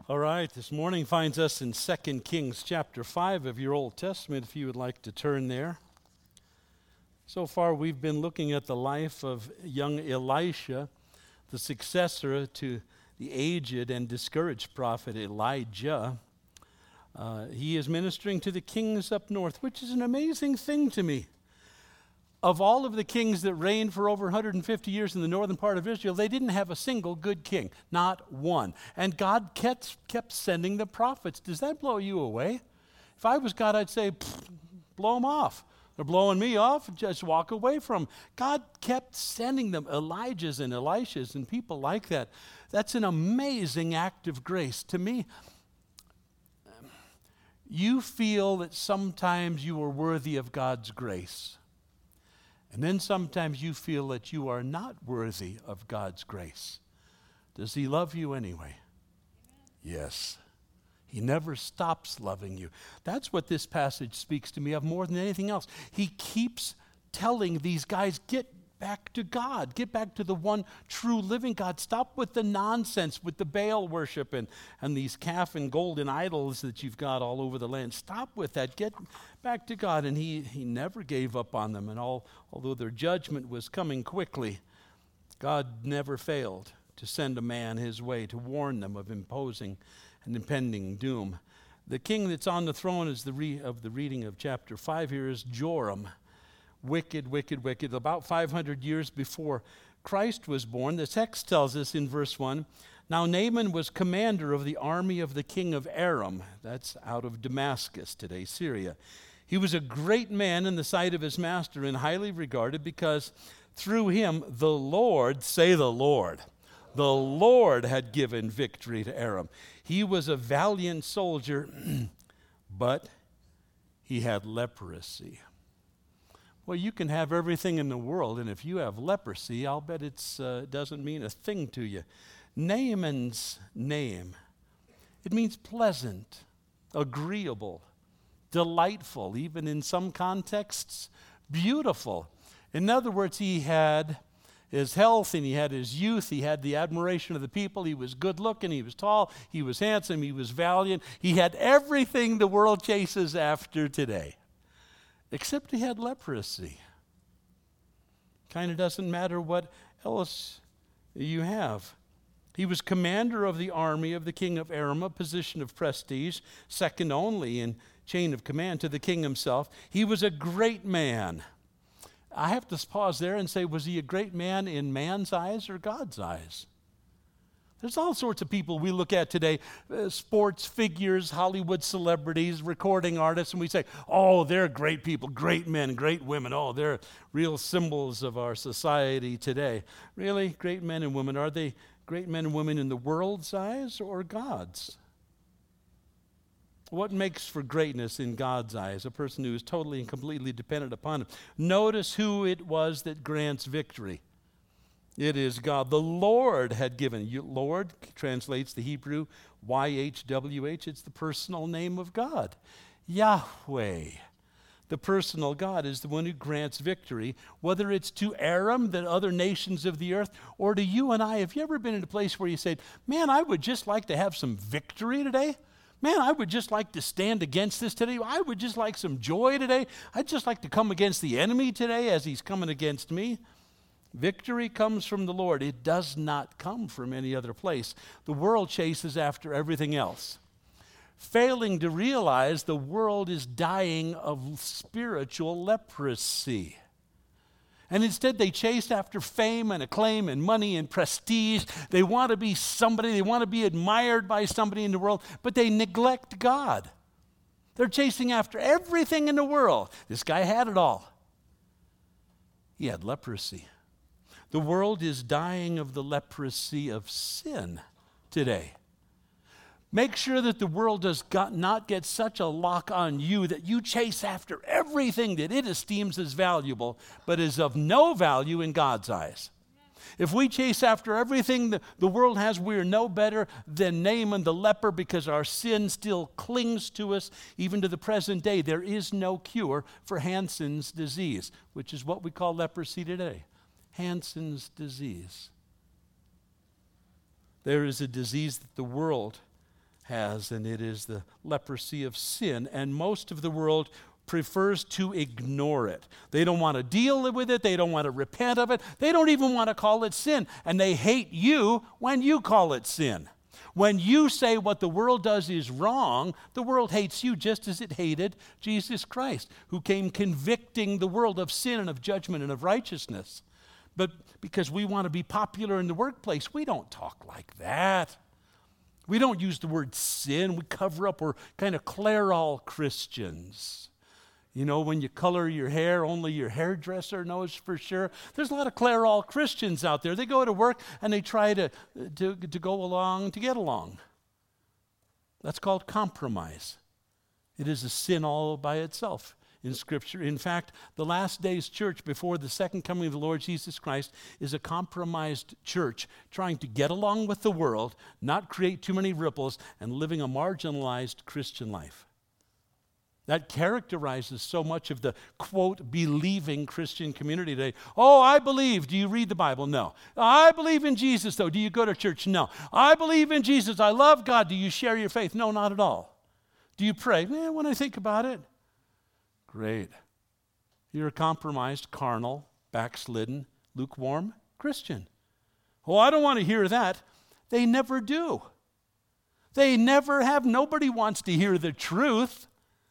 All right, this morning finds us in 2 Kings chapter 5 of your Old Testament, if you would like to turn there. So far, we've been looking at the life of young Elisha, the successor to the aged and discouraged prophet Elijah. He is ministering to the kings up north, which is an amazing thing to me. Of all of the kings that reigned for over 150 years in the northern part of Israel, they didn't have a single good king, not one. And God kept sending the prophets. Does that blow you away? If I was God, I'd say, blow them off. They're blowing me off, just walk away from them. God kept sending them, Elijahs and Elishas and people like that. That's an amazing act of grace. To me, you feel that sometimes you are worthy of God's grace. And then sometimes you feel that you are not worthy of God's grace. Does He love you anyway? Yes. He never stops loving you. That's what this passage speaks to me of more than anything else. He keeps telling these guys, get back to God. Get back to the one true living God. Stop with the nonsense, with the Baal worship and these calf and golden idols that you've got all over the land. Stop with that. Get back to God. And he never gave up on them. And although their judgment was coming quickly, God never failed to send a man his way to warn them of imposing and impending doom. The king that's on the throne of the reading of chapter 5 here is Joram. Wicked, wicked, wicked. About 500 years before Christ was born, the text tells us in verse 1, now Naaman was commander of the army of the king of Aram. That's out of Damascus today, Syria. He was a great man in the sight of his master and highly regarded because through him the Lord, say the Lord had given victory to Aram. He was a valiant soldier, but he had leprosy. Well, you can have everything in the world, and if you have leprosy, I'll bet it doesn't mean a thing to you. Naaman's name, it means pleasant, agreeable, delightful, even in some contexts, beautiful. In other words, he had his health and he had his youth. He had the admiration of the people. He was good looking. He was tall. He was handsome. He was valiant. He had everything the world chases after today. Except he had leprosy. Kind of doesn't matter what else you have. He was commander of the army of the king of Aram, a position of prestige, second only in chain of command to the king himself. He was a great man. I have to pause there and say, was he a great man in man's eyes or God's eyes? There's all sorts of people we look at today, sports figures, Hollywood celebrities, recording artists, and we say, oh, they're great people, great men, great women. Oh, they're real symbols of our society today. Really, great men and women, are they great men and women in the world's eyes or God's? What makes for greatness in God's eyes? A person who is totally and completely dependent upon Him. Notice who it was that grants victory. It is God. The Lord had given. Lord translates the Hebrew YHWH. It's the personal name of God. Yahweh, the personal God, is the one who grants victory, whether it's to Aram, the other nations of the earth, or to you and I. Have you ever been in a place where you said, man, I would just like to have some victory today? Man, I would just like to stand against this today. I would just like some joy today. I'd just like to come against the enemy today as he's coming against me. Victory comes from the Lord. It does not come from any other place. The world chases after everything else, failing to realize the world is dying of spiritual leprosy. And instead they chase after fame and acclaim and money and prestige. They want to be somebody. They want to be admired by somebody in the world, but they neglect God. They're chasing after everything in the world. This guy had it all. He had leprosy. The world is dying of the leprosy of sin today. Make sure that the world does not get such a lock on you that you chase after everything that it esteems as valuable, but is of no value in God's eyes. If we chase after everything the world has, we are no better than Naaman the leper because our sin still clings to us even to the present day. There is no cure for Hansen's disease, which is what we call leprosy today. Hansen's disease. There is a disease that the world has, and it is the leprosy of sin. And most of the world prefers to ignore it. They don't want to deal with it. They don't want to repent of it. They don't even want to call it sin. And they hate you when you call it sin. When you say what the world does is wrong, the world hates you just as it hated Jesus Christ, who came convicting the world of sin and of judgment and of righteousness. But because we want to be popular in the workplace, we don't talk like that. We don't use the word sin. We cover up. We're kind of Clairol Christians. You know, when you color your hair, only your hairdresser knows for sure. There's a lot of Clairol Christians out there. They go to work and they try to go along to get along. That's called compromise. It is a sin all by itself in Scripture. In fact, the last days church before the second coming of the Lord Jesus Christ is a compromised church trying to get along with the world, not create too many ripples, and living a marginalized Christian life. That characterizes so much of the, quote, believing Christian community today. Oh, I believe. Do you read the Bible? No. I believe in Jesus, though. Do you go to church? No. I believe in Jesus. I love God. Do you share your faith? No, not at all. Do you pray? When I think about it. Great. You're a compromised, carnal, backslidden, lukewarm Christian. Oh, I don't want to hear that. They never do. They never have. Nobody wants to hear the truth.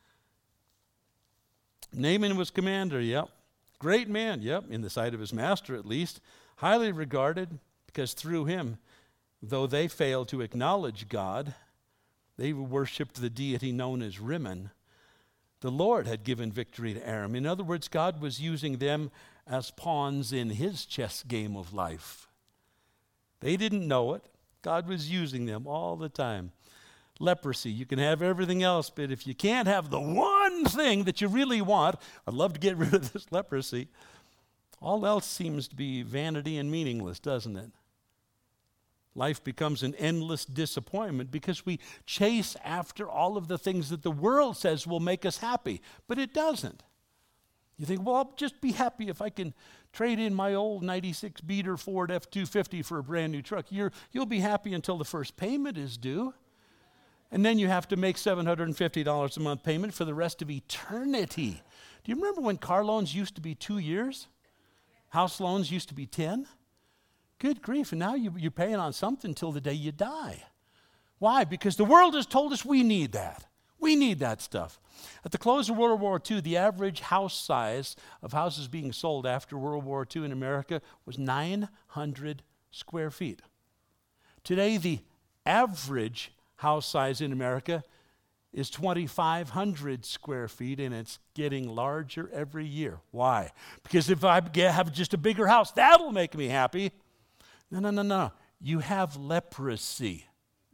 Naaman was commander, yep. Great man, yep, in the sight of his master at least. Highly regarded because through him, though they failed to acknowledge God, they worshipped the deity known as Rimmon. The Lord had given victory to Aram. In other words, God was using them as pawns in his chess game of life. They didn't know it. God was using them all the time. Leprosy. You can have everything else, but if you can't have the one thing that you really want, I'd love to get rid of this leprosy. All else seems to be vanity and meaningless, doesn't it? Life becomes an endless disappointment because we chase after all of the things that the world says will make us happy, but it doesn't. You think, well, I'll just be happy if I can trade in my old 96 beater Ford F-250 for a brand new truck. You'll be happy until the first payment is due. And then you have to make $750 a month payment for the rest of eternity. Do you remember when car loans used to be 2 years? House loans used to be 10? Good grief, and now you're paying on something till the day you die. Why? Because the world has told us we need that. We need that stuff. At the close of World War II, the average house size of houses being sold after World War II in America was 900 square feet. Today, the average house size in America is 2,500 square feet, and it's getting larger every year. Why? Because if I have just a bigger house, that'll make me happy. No. You have leprosy.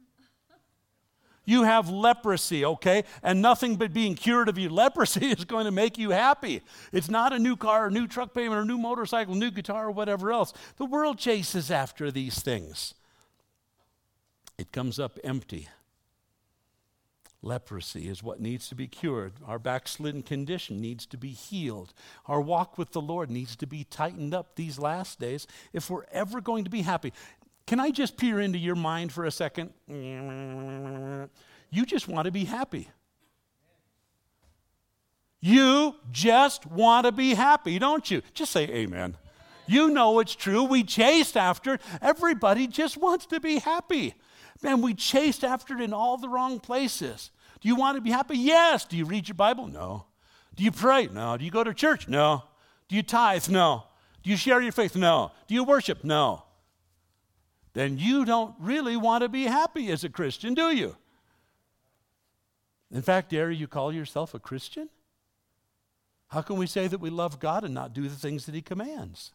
You have leprosy, okay? And nothing but being cured of your leprosy is going to make you happy. It's not a new car, a new truck payment, or a new motorcycle, new guitar, or whatever else. The world chases after these things. It comes up empty. Leprosy is what needs to be cured. Our backslidden condition needs to be healed. Our walk with the Lord needs to be tightened up these last days if we're ever going to be happy. Can I just peer into your mind for a second? You just want to be happy. You just want to be happy, don't you? Just say amen. You know it's true. We chased after it. Everybody just wants to be happy. Man, we chased after it in all the wrong places. Do you want to be happy? Yes. Do you read your Bible? No. Do you pray? No. Do you go to church? No. Do you tithe? No. Do you share your faith? No. Do you worship? No. Then you don't really want to be happy as a Christian, do you? In fact, dare you call yourself a Christian? How can we say that we love God and not do the things that He commands?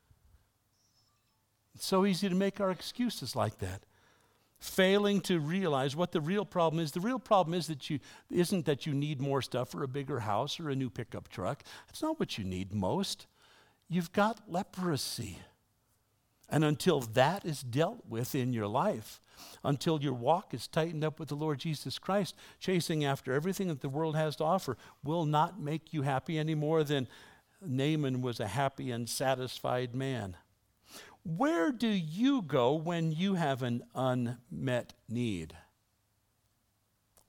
It's so easy to make our excuses like that. Failing to realize what the real problem is. The real problem is isn't that you need more stuff or a bigger house or a new pickup truck. That's not what you need most. You've got leprosy. And until that is dealt with in your life, until your walk is tightened up with the Lord Jesus Christ, chasing after everything that the world has to offer will not make you happy any more than Naaman was a happy and satisfied man. Where do you go when you have an unmet need?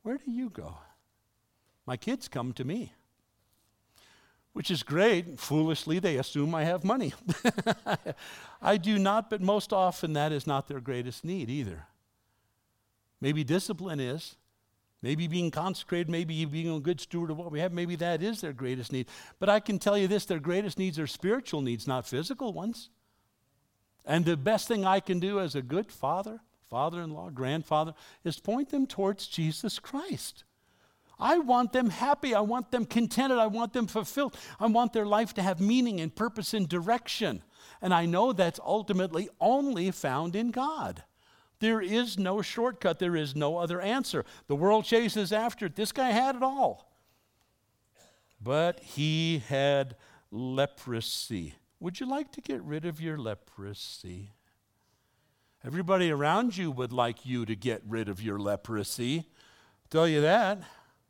Where do you go? My kids come to me, which is great. Foolishly, they assume I have money. I do not, but most often that is not their greatest need either. Maybe discipline is. Maybe being consecrated, maybe being a good steward of what we have, maybe that is their greatest need. But I can tell you this, their greatest needs are spiritual needs, not physical ones. And the best thing I can do as a good father, father-in-law, grandfather, is point them towards Jesus Christ. I want them happy. I want them contented. I want them fulfilled. I want their life to have meaning and purpose and direction. And I know that's ultimately only found in God. There is no shortcut. There is no other answer. The world chases after it. This guy had it all. But he had leprosy. Would you like to get rid of your leprosy? Everybody around you would like you to get rid of your leprosy. Tell you that.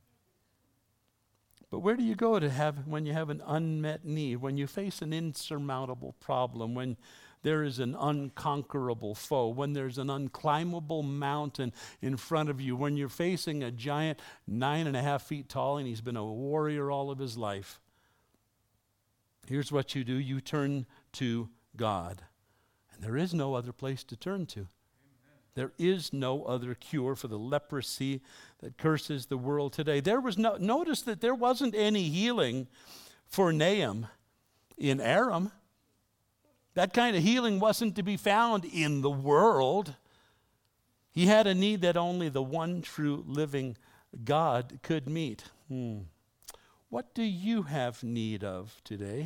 But where do you go to have when you have an unmet need, when you face an insurmountable problem, when there is an unconquerable foe, when there's an unclimbable mountain in front of you, when you're facing a giant 9.5 feet tall and he's been a warrior all of his life? Here's what you do. You turn to God. And there is no other place to turn to. There is no other cure for the leprosy that curses the world today. Notice that there wasn't any healing for Nahum in Aram. That kind of healing wasn't to be found in the world. He had a need that only the one true living God could meet. What do you have need of today?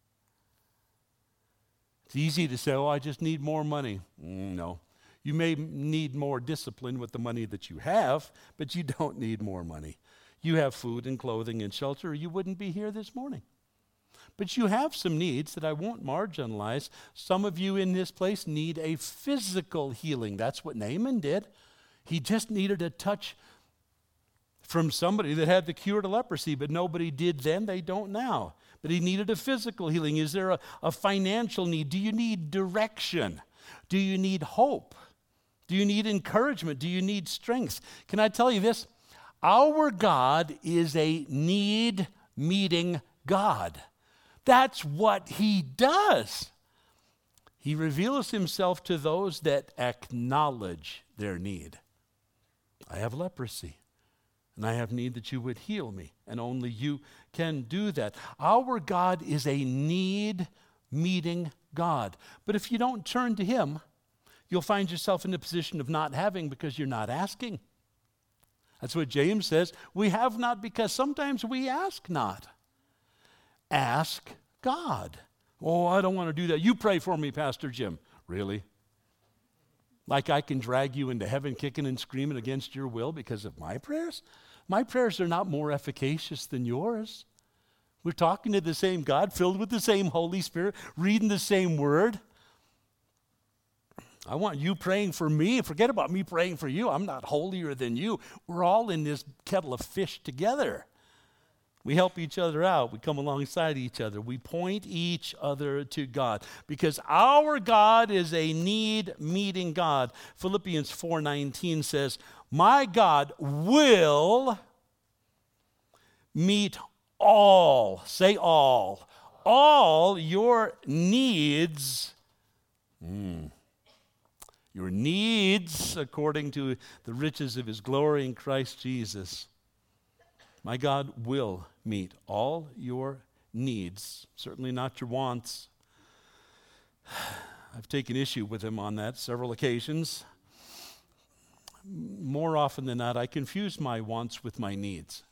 It's easy to say, I just need more money. No. You may need more discipline with the money that you have, but you don't need more money. You have food and clothing and shelter, or you wouldn't be here this morning. But you have some needs that I won't marginalize. Some of you in this place need a physical healing. That's what Naaman did. He just needed a touch from somebody that had the cure to leprosy, but nobody did then, they don't now. But he needed a physical healing. Is there a financial need? Do you need direction? Do you need hope? Do you need encouragement? Do you need strength? Can I tell you this? Our God is a need-meeting God. That's what he does. He reveals himself to those that acknowledge their need. I have leprosy, and I have need that you would heal me, and only you can do that. Our God is a need-meeting God. But if you don't turn to him, you'll find yourself in a position of not having because you're not asking. That's what James says. We have not because sometimes we ask not. Ask God. I don't want to do that. You pray for me, Pastor Jim. Really? Like I can drag you into heaven kicking and screaming against your will because of my prayers? My prayers are not more efficacious than yours. We're talking to the same God, filled with the same Holy Spirit, reading the same word. I want you praying for me. Forget about me praying for you. I'm not holier than you. We're all in this kettle of fish together. We help each other out. We come alongside each other. We point each other to God because our God is a need-meeting God. Philippians 4:19 says, my God will meet all, say all your needs. Your needs according to the riches of his glory in Christ Jesus. My God will meet all your needs, certainly not your wants. I've taken issue with him on that several occasions. More often than not, I confuse my wants with my needs.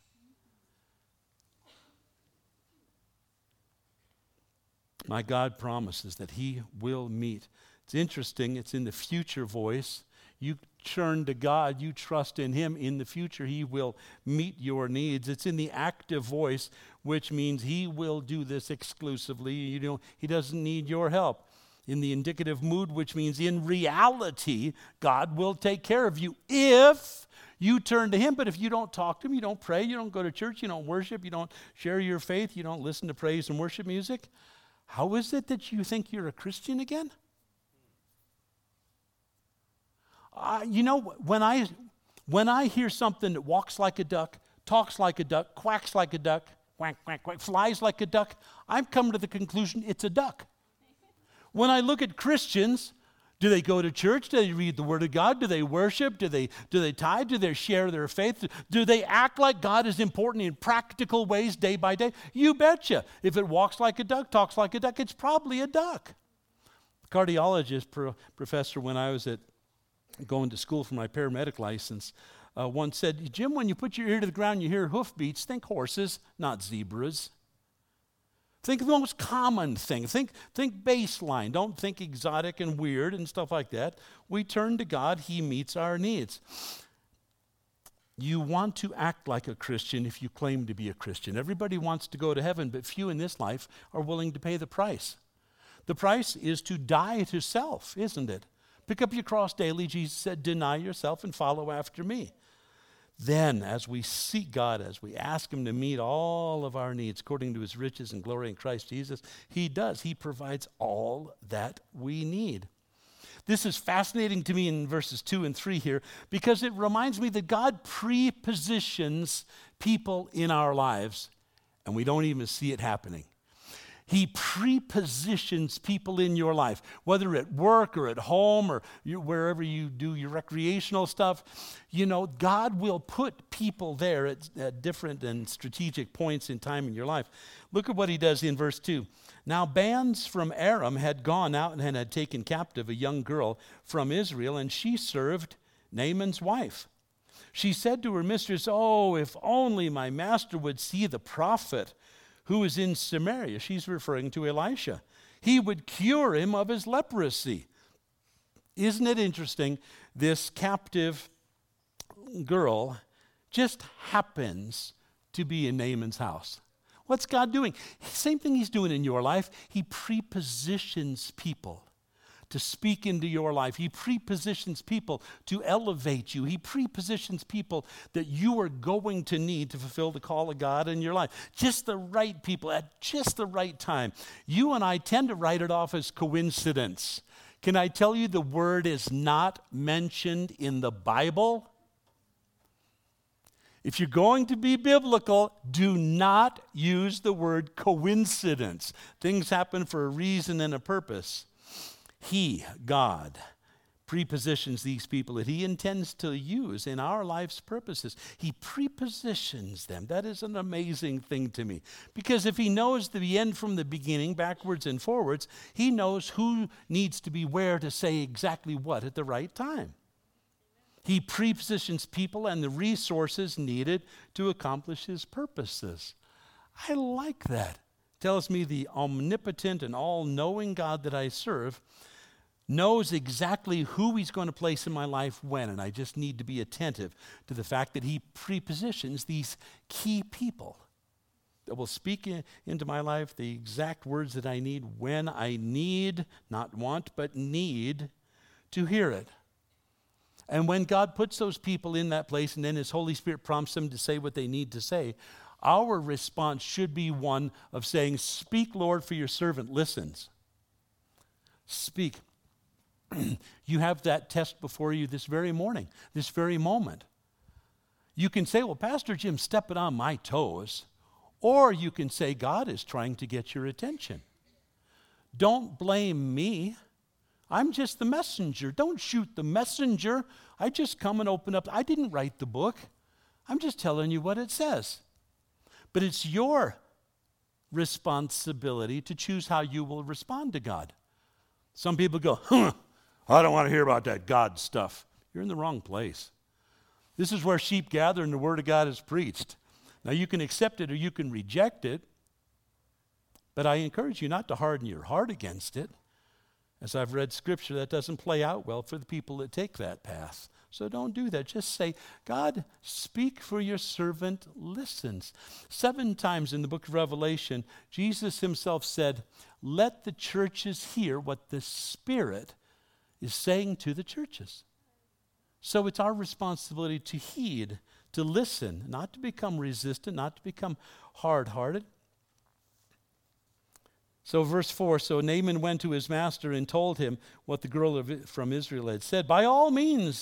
My God promises that he will meet. It's interesting, it's in the future voice. You turn to God, you trust in him. In the future, he will meet your needs. It's in the active voice, which means he will do this exclusively. He doesn't need your help. In the indicative mood, which means in reality, God will take care of you if you turn to him. But if you don't talk to him, you don't pray, you don't go to church, you don't worship, you don't share your faith, you don't listen to praise and worship music, how is it that you think you're a Christian when When I hear something that walks like a duck, talks like a duck, quacks like a duck, quack, quack, quack, flies like a duck, I've come to the conclusion it's a duck. When I look at Christians, do they go to church? Do they read the Word of God? Do they worship? Do they tithe? Do they share their faith? Do they act like God is important in practical ways day by day? You betcha. If it walks like a duck, talks like a duck, it's probably a duck. The cardiologist professor, when I was going to school for my paramedic license, once said, Jim, when you put your ear to the ground and you hear hoofbeats, think horses, not zebras. Think of the most common thing. Think baseline. Don't think exotic and weird and stuff like that. We turn to God. He meets our needs. You want to act like a Christian if you claim to be a Christian. Everybody wants to go to heaven, but few in this life are willing to pay the price. The price is to die to self, isn't it? Pick up your cross daily, Jesus said, deny yourself and follow after me. Then, as we seek God, as we ask Him to meet all of our needs according to His riches and glory in Christ Jesus, He does. He provides all that we need. This is fascinating to me in verses 2 and 3 here because it reminds me that God prepositions people in our lives and we don't even see it happening. He prepositions people in your life, whether at work or at home or wherever you do your recreational stuff. You know, God will put people there at different and strategic points in time in your life. Look at what He does in verse 2. Now bands from Aram had gone out and had taken captive a young girl from Israel, and she served Naaman's wife. She said to her mistress, "Oh, if only my master would see the prophet who is in Samaria." She's referring to Elisha. "He would cure him of his leprosy." Isn't it interesting? This captive girl just happens to be in Naaman's house. What's God doing? Same thing He's doing in your life. He prepositions people to speak into your life. He prepositions people to elevate you. He prepositions people that you are going to need to fulfill the call of God in your life. Just the right people at just the right time. You and I tend to write it off as coincidence. Can I tell you the word is not mentioned in the Bible? If you're going to be biblical, do not use the word coincidence. Things happen for a reason and a purpose. He, God, prepositions these people that He intends to use in our life's purposes. He prepositions them. That is an amazing thing to me. Because if He knows the end from the beginning, backwards and forwards, He knows who needs to be where to say exactly what at the right time. He prepositions people and the resources needed to accomplish His purposes. I like that. Tells me the omnipotent and all-knowing God that I serve knows exactly who He's going to place in my life when, and I just need to be attentive to the fact that He prepositions these key people that will speak into my life the exact words that I need when I need, not want, but need to hear it. And when God puts those people in that place and then His Holy Spirit prompts them to say what they need to say, our response should be one of saying, "Speak, Lord, for your servant listens." Speak. You have that test before you this very morning, this very moment. You can say, "Well, Pastor Jim, stepping on my toes." Or you can say, "God is trying to get your attention." Don't blame me. I'm just the messenger. Don't shoot the messenger. I just come and open up. I didn't write the book. I'm just telling you what it says. But it's your responsibility to choose how you will respond to God. Some people go, I don't want to hear about that God stuff. You're in the wrong place. This is where sheep gather and the Word of God is preached. Now you can accept it or you can reject it, but I encourage you not to harden your heart against it. As I've read Scripture, that doesn't play out well for the people that take that path. So don't do that. Just say, "God, speak, for your servant listens." 7 times in the book of Revelation, Jesus Himself said, "Let the churches hear what the Spirit is saying to the churches." So it's our responsibility to heed, to listen, not to become resistant, not to become hard-hearted. So verse 4, so Naaman went to his master and told him what the girl from Israel had said. "By all means,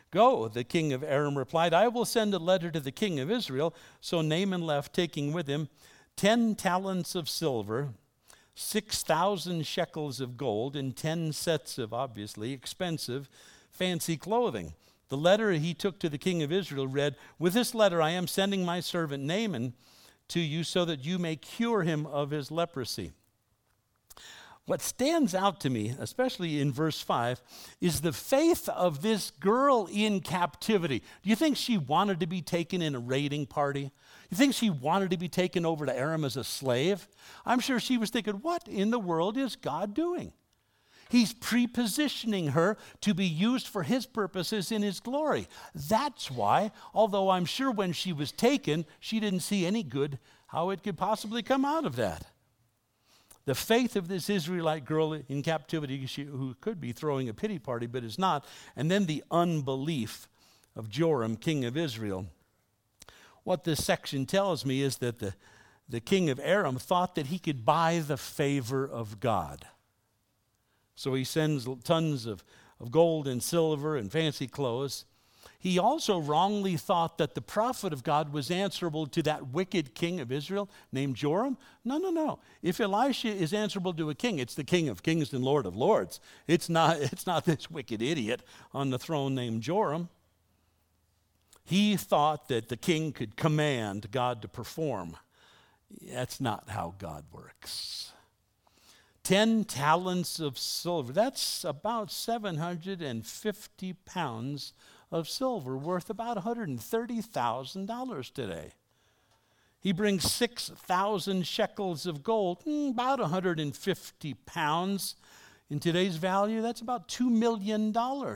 "Go," the king of Aram replied. "I will send a letter to the king of Israel." So Naaman left, taking with him 10 talents of silver, 6,000 shekels of gold, and 10 sets of, obviously, expensive, fancy clothing. The letter he took to the king of Israel read, "With this letter I am sending my servant Naaman to you so that you may cure him of his leprosy." What stands out to me, especially in verse 5, is the faith of this girl in captivity. Do you think she wanted to be taken in a raiding party? You think she wanted to be taken over to Aram as a slave? I'm sure she was thinking, what in the world is God doing? He's prepositioning her to be used for his purposes in his glory. That's why, although I'm sure when she was taken, she didn't see any good how it could possibly come out of that. The faith of this Israelite girl in captivity, who could be throwing a pity party but is not, and then the unbelief of Joram, king of Israel. What this section tells me is that the king of Aram thought that he could buy the favor of God. So he sends tons of gold and silver and fancy clothes. He also wrongly thought that the prophet of God was answerable to that wicked king of Israel named Joram. No. If Elisha is answerable to a king, it's the King of Kings and Lord of Lords. It's not this wicked idiot on the throne named Joram. He thought that the king could command God to perform. That's not how God works. 10 talents of silver. That's about 750 pounds of silver, worth about $130,000 today. He brings 6,000 shekels of gold, about 150 pounds. In today's value, that's about $2 million.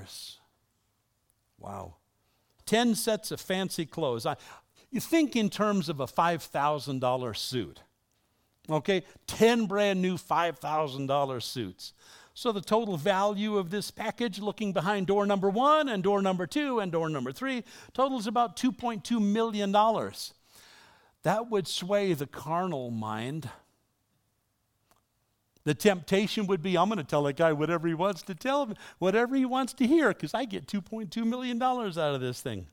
Wow. 10 sets of fancy clothes. You think in terms of a $5,000 suit. Okay, 10 brand new $5,000 suits. So the total value of this package, looking behind door number 1 and door number 2 and door number 3, totals about $2.2 million. That would sway the carnal mind. The temptation would be, I'm going to tell that guy whatever he wants to tell him, whatever he wants to hear, because I get $2.2 million out of this thing.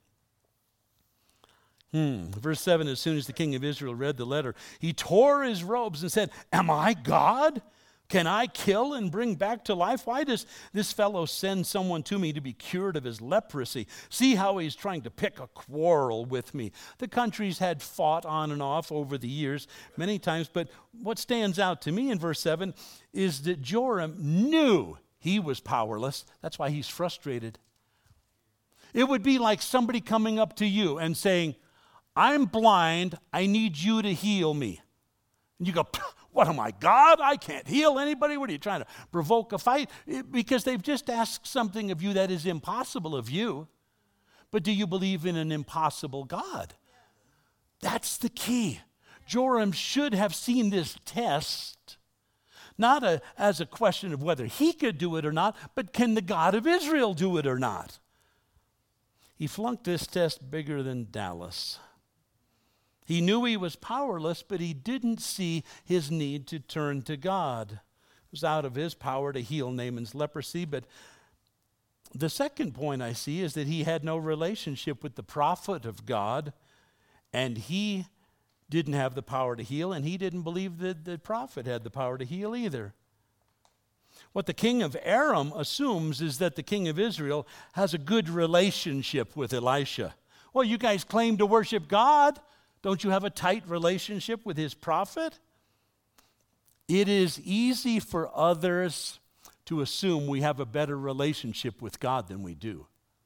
Verse 7, as soon as the king of Israel read the letter, he tore his robes and said, "Am I God? Can I kill and bring back to life? Why does this fellow send someone to me to be cured of his leprosy? See how he's trying to pick a quarrel with me." The countries had fought on and off over the years many times, but what stands out to me in verse 7 is that Joram knew he was powerless. That's why he's frustrated. It would be like somebody coming up to you and saying, "I'm blind, I need you to heal me." And you go, "What am I, God? I can't heal anybody." What are you trying to provoke a fight? Because they've just asked something of you that is impossible of you. But do you believe in an impossible God? That's the key. Joram should have seen this test, not as a question of whether he could do it or not, but can the God of Israel do it or not? He flunked this test bigger than Dallas. He knew he was powerless, but he didn't see his need to turn to God. It was out of his power to heal Naaman's leprosy. But the second point I see is that he had no relationship with the prophet of God, and he didn't have the power to heal, and he didn't believe that the prophet had the power to heal either. What the king of Aram assumes is that the king of Israel has a good relationship with Elisha. Well, you guys claim to worship God. Don't you have a tight relationship with his prophet? It is easy for others to assume we have a better relationship with God than we do.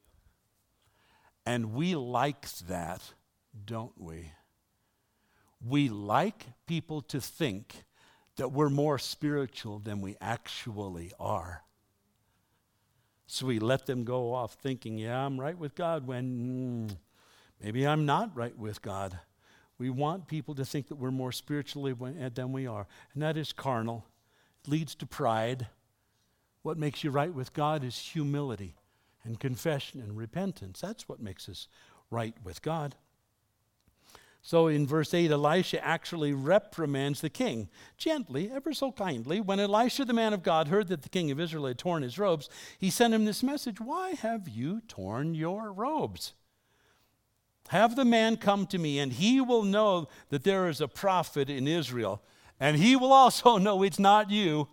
And we like that, don't we? We like people to think that we're more spiritual than we actually are. So we let them go off thinking, yeah, I'm right with God, when maybe I'm not right with God. We want people to think that we're more spiritually than we are. And that is carnal. It leads to pride. What makes you right with God is humility and confession and repentance. That's what makes us right with God. So in verse 8, Elisha actually reprimands the king, gently, ever so kindly. When Elisha, the man of God, heard that the king of Israel had torn his robes, he sent him this message: "Why have you torn your robes? Have the man come to me, and he will know that there is a prophet in Israel, and he will also know it's not you."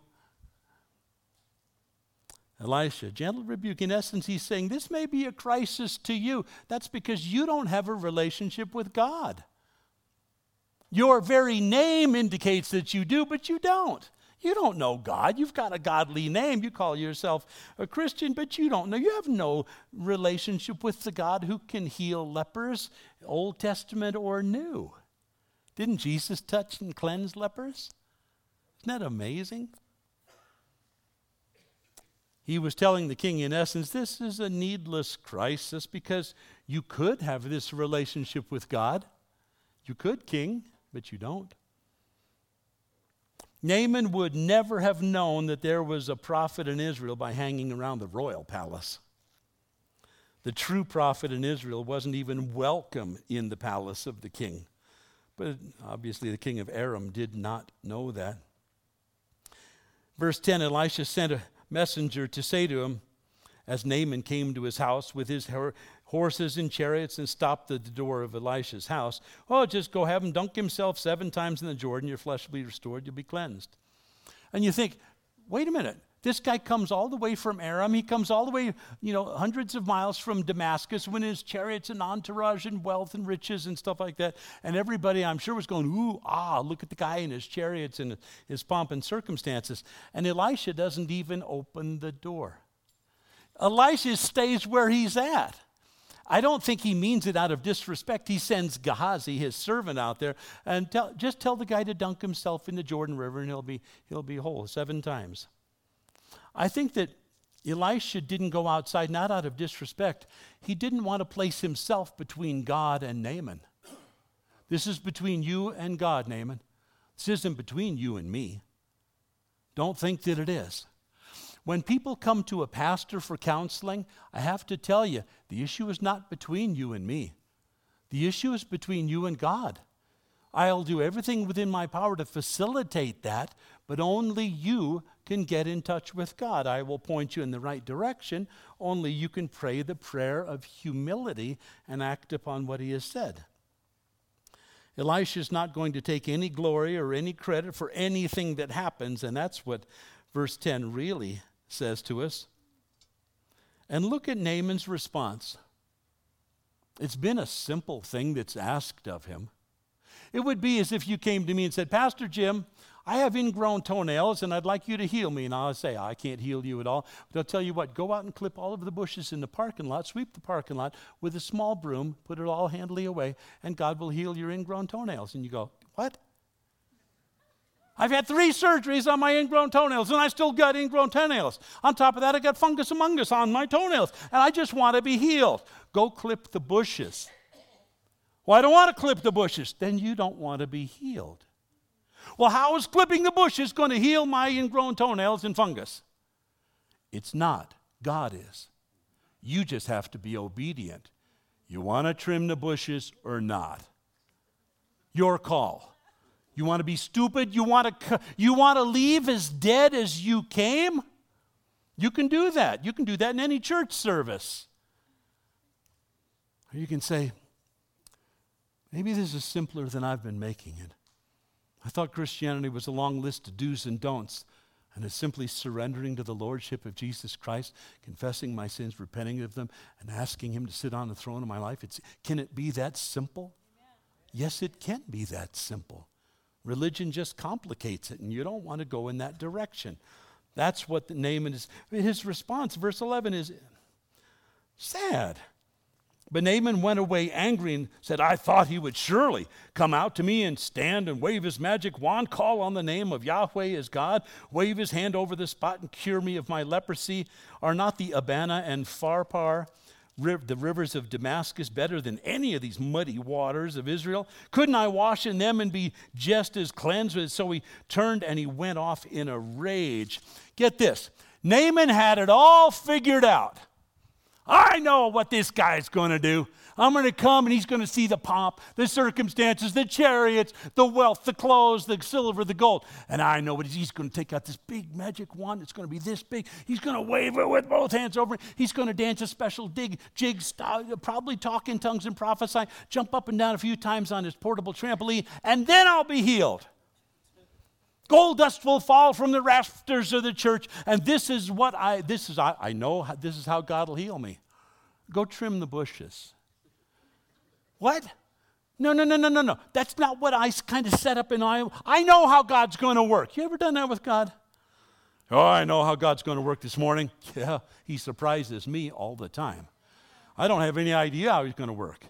Elisha, gentle rebuke. In essence, he's saying this may be a crisis to you. That's because you don't have a relationship with God. Your very name indicates that you do, but you don't. You don't know God. You've got a godly name. You call yourself a Christian, but you don't know. You have no relationship with the God who can heal lepers, Old Testament or New. Didn't Jesus touch and cleanse lepers? Isn't that amazing? He was telling the king, in essence, this is a needless crisis because you could have this relationship with God. You could, king, but you don't. Naaman would never have known that there was a prophet in Israel by hanging around the royal palace. The true prophet in Israel wasn't even welcome in the palace of the king. But obviously the king of Aram did not know that. Verse 10, Elisha sent a messenger to say to him, as Naaman came to his house with his horses and chariots and stopped at the door of Elisha's house, "Oh, just go have him dunk himself 7 times in the Jordan, your flesh will be restored, you'll be cleansed." And you think, wait a minute, this guy comes all the way from Aram, he comes all the way, hundreds of miles from Damascus when his chariots and entourage and wealth and riches and stuff like that. And everybody, I'm sure, was going, ooh, look at the guy and his chariots and his pomp and circumstances. And Elisha doesn't even open the door. Elisha stays where he's at. I don't think he means it out of disrespect. He sends Gehazi, his servant, out there, and just tell the guy to dunk himself in the Jordan River and he'll be whole 7 times. I think that Elisha didn't go outside, not out of disrespect. He didn't want to place himself between God and Naaman. This is between you and God, Naaman. This isn't between you and me. Don't think that it is. When people come to a pastor for counseling, I have to tell you, the issue is not between you and me. The issue is between you and God. I'll do everything within my power to facilitate that, but only you can get in touch with God. I will point you in the right direction. Only you can pray the prayer of humility and act upon what he has said. Elisha is not going to take any glory or any credit for anything that happens, and that's what verse 10 really says to us. And look at Naaman's response. It's been a simple thing that's asked of him. It would be as if you came to me and said, "Pastor Jim, I have ingrown toenails and I'd like you to heal me." And I'll say, "I can't heal you at all. But I'll tell you what, go out and clip all of the bushes in the parking lot, sweep the parking lot with a small broom, put it all handily away, and God will heal your ingrown toenails." And you go, "What? I've had 3 surgeries on my ingrown toenails, and I still got ingrown toenails. On top of that, I got fungus amongus on my toenails, and I just want to be healed." Go clip the bushes. "Well, I don't want to clip the bushes." Then you don't want to be healed. "Well, how is clipping the bushes going to heal my ingrown toenails and fungus?" It's not. God is. You just have to be obedient. You want to trim the bushes or not? Your call. You want to be stupid? You want to leave as dead as you came? You can do that. You can do that in any church service. Or you can say, maybe this is simpler than I've been making it. I thought Christianity was a long list of do's and don'ts, and it's simply surrendering to the lordship of Jesus Christ, confessing my sins, repenting of them, and asking him to sit on the throne of my life. Can it be that simple? Amen. Yes, it can be that simple. Religion just complicates it, and you don't want to go in that direction. That's what Naaman is. His response, verse 11, is sad. But Naaman went away angry and said, "I thought he would surely come out to me and stand and wave his magic wand, call on the name of Yahweh as God, wave his hand over the spot and cure me of my leprosy. Are not the Abana and Pharpar, the rivers of Damascus, better than any of these muddy waters of Israel? Couldn't I wash in them and be just as cleansed?" So he turned and he went off in a rage. Get this. Naaman had it all figured out. I know what this guy's going to do. I'm going to come and he's going to see the pomp, the circumstances, the chariots, the wealth, the clothes, the silver, the gold. And I know what he's going to take out this big magic wand. It's going to be this big. He's going to wave it with both hands over it. He's going to dance a special jig style, probably talk in tongues and prophesy, jump up and down a few times on his portable trampoline, and then I'll be healed. Gold dust will fall from the rafters of the church, and this is how God will heal me. Go trim the bushes. What? No. That's not what I kind of set up in Iowa. I know how God's going to work. You ever done that with God? Oh, I know how God's going to work this morning. Yeah, he surprises me all the time. I don't have any idea how he's going to work.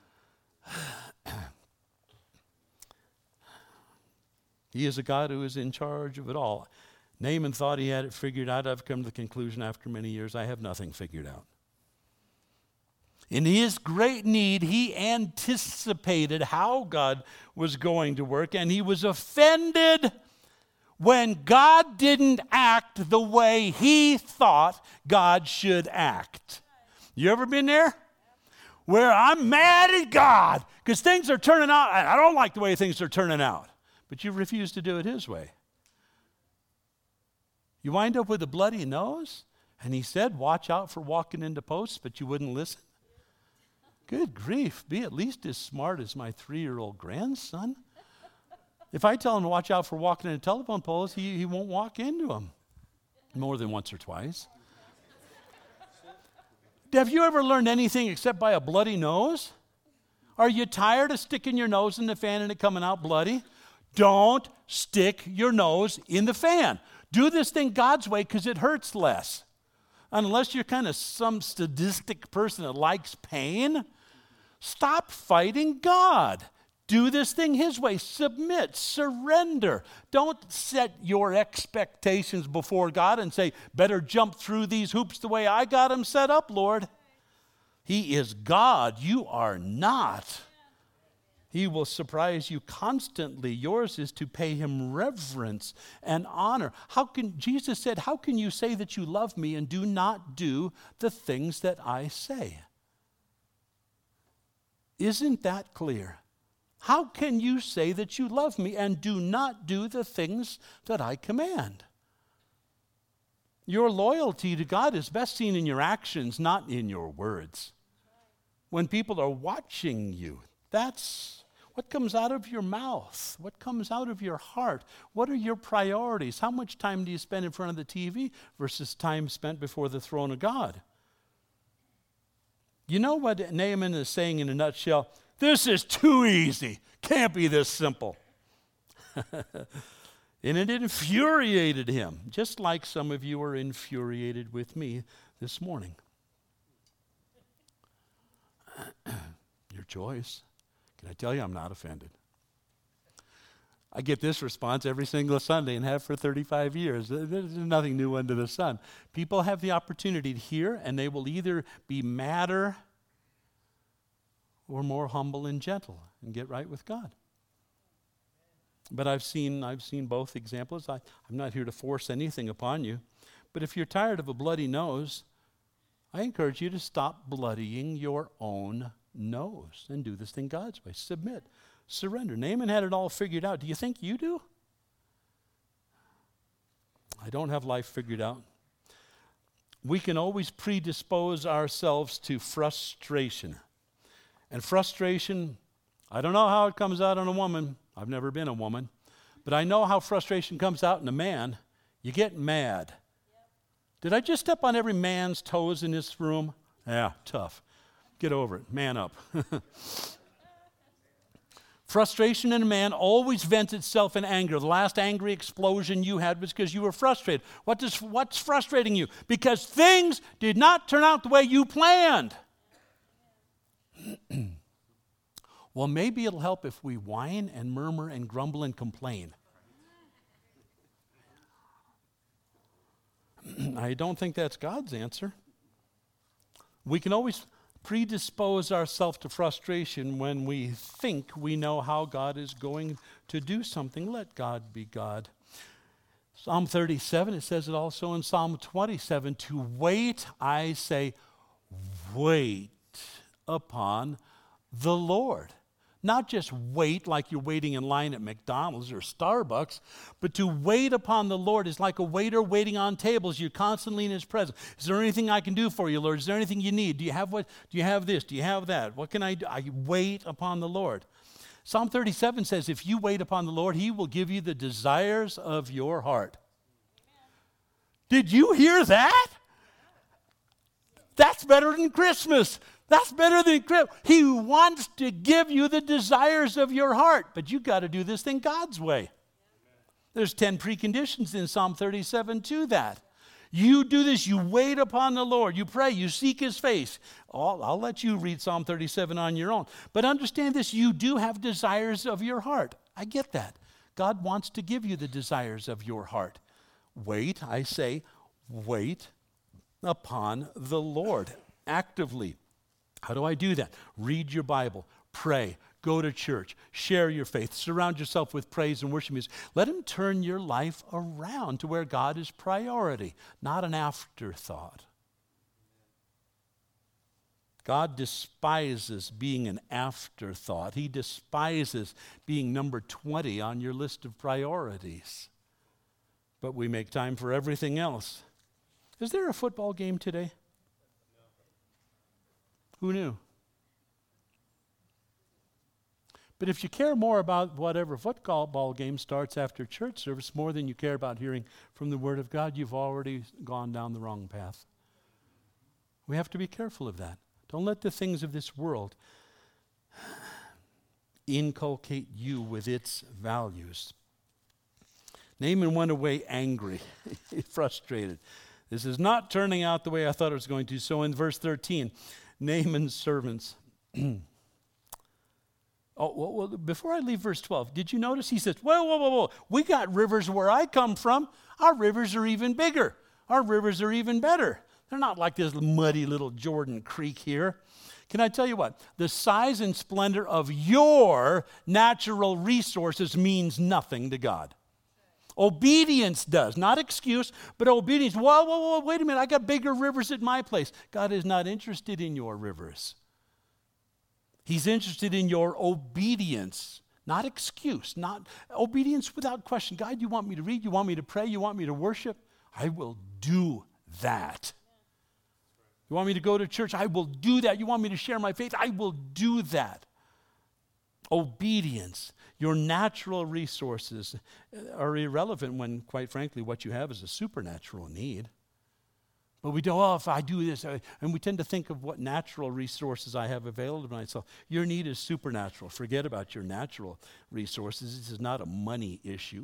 He is a God who is in charge of it all. Naaman thought he had it figured out. I've come to the conclusion after many years, I have nothing figured out. In his great need, he anticipated how God was going to work, and he was offended when God didn't act the way he thought God should act. You ever been there? Where I'm mad at God because things are turning out, and I don't like the way things are turning out. But you refuse to do it his way. You wind up with a bloody nose, and he said, watch out for walking into posts, but you wouldn't listen. Good grief, be at least as smart as my 3-year-old grandson. If I tell him to watch out for walking into telephone poles, he won't walk into them more than once or twice. Have you ever learned anything except by a bloody nose? Are you tired of sticking your nose in the fan and it coming out bloody? Don't stick your nose in the fan. Do this thing God's way because it hurts less. Unless you're kind of some sadistic person that likes pain, stop fighting God. Do this thing his way. Submit, surrender. Don't set your expectations before God and say, better jump through these hoops the way I got them set up, Lord. He is God. You are not. He will surprise you constantly. Yours is to pay him reverence and honor. Jesus said, how can you say that you love me and do not do the things that I say? Isn't that clear? How can you say that you love me and do not do the things that I command? Your loyalty to God is best seen in your actions, not in your words. When people are watching you, that's what comes out of your mouth, what comes out of your heart. What are your priorities? How much time do you spend in front of the TV versus time spent before the throne of God? You know what Naaman is saying in a nutshell? This is too easy. Can't be this simple. And it infuriated him, just like some of you are infuriated with me this morning. Your choice. Can I tell you, I'm not offended. I get this response every single Sunday and have for 35 years. There's nothing new under the sun. People have the opportunity to hear, and they will either be madder or more humble and gentle and get right with God. But I've seen both examples. I'm not here to force anything upon you. But if you're tired of a bloody nose, I encourage you to stop bloodying your own nose and do this thing God's way. Submit, surrender. Naaman had it all figured out. Do you think you do? I don't have life figured out. We can always predispose ourselves to frustration. And frustration, I don't know how it comes out in a woman. I've never been a woman. But I know how frustration comes out in a man. You get mad. Did I just step on every man's toes in this room? Yeah, tough. Get over it. Man up. Frustration in a man always vents itself in anger. The last angry explosion you had was because you were frustrated. What's frustrating you? Because things did not turn out the way you planned. Well, maybe it'll help if we whine and murmur and grumble and complain. I don't think that's God's answer. We can always predispose ourselves to frustration when we think we know how God is going to do something. Let God be God. Psalm 37, it says it also in Psalm 27, to wait, I say, wait upon the Lord. Not just wait like you're waiting in line at McDonald's or Starbucks, but to wait upon the Lord is like a waiter waiting on tables. You're constantly in his presence. Is there anything I can do for you, Lord? Is there anything you need? Do you have this? Do you have that? What can I do? I wait upon the Lord. Psalm 37 says, if you wait upon the Lord, he will give you the desires of your heart. Did you hear that? That's better than Christmas. That's better than Christmas. He wants to give you the desires of your heart, but you got to do this thing God's way. There's 10 preconditions in Psalm 37 to that. You do this, you wait upon the Lord, you pray, you seek his face. I'll let you read Psalm 37 on your own. But understand this, you do have desires of your heart. I get that. God wants to give you the desires of your heart. Wait, I say, wait upon the Lord actively. How do I do that? Read your Bible, pray, go to church, share your faith, surround yourself with praise and worship music. Let him turn your life around to where God is priority, not an afterthought. God despises being an afterthought. He despises being number 20 on your list of priorities. But we make time for everything else. Is there a football game today? Who knew? But if you care more about whatever football game starts after church service more than you care about hearing from the Word of God, you've already gone down the wrong path. We have to be careful of that. Don't let the things of this world inculcate you with its values. Naaman went away angry, frustrated. This is not turning out the way I thought it was going to. So in verse 13, Naaman's servants. Well, before I leave verse 12, did you notice? He says, whoa. We got rivers where I come from. Our rivers are even bigger. Our rivers are even better. They're not like this muddy little Jordan Creek here. Can I tell you what? The size and splendor of your natural resources means nothing to God. Obedience does, not excuse, but obedience. Whoa, wait a minute, I got bigger rivers at my place. God is not interested in your rivers. He's interested in your obedience, not excuse, not obedience without question. God, you want me to read, you want me to pray, you want me to worship? I will do that. You want me to go to church? I will do that. You want me to share my faith? I will do that. Obedience. Your natural resources are irrelevant when, quite frankly, what you have is a supernatural need. But we do, if I do this, and we tend to think of what natural resources I have available to myself. Your need is supernatural. Forget about your natural resources. This is not a money issue.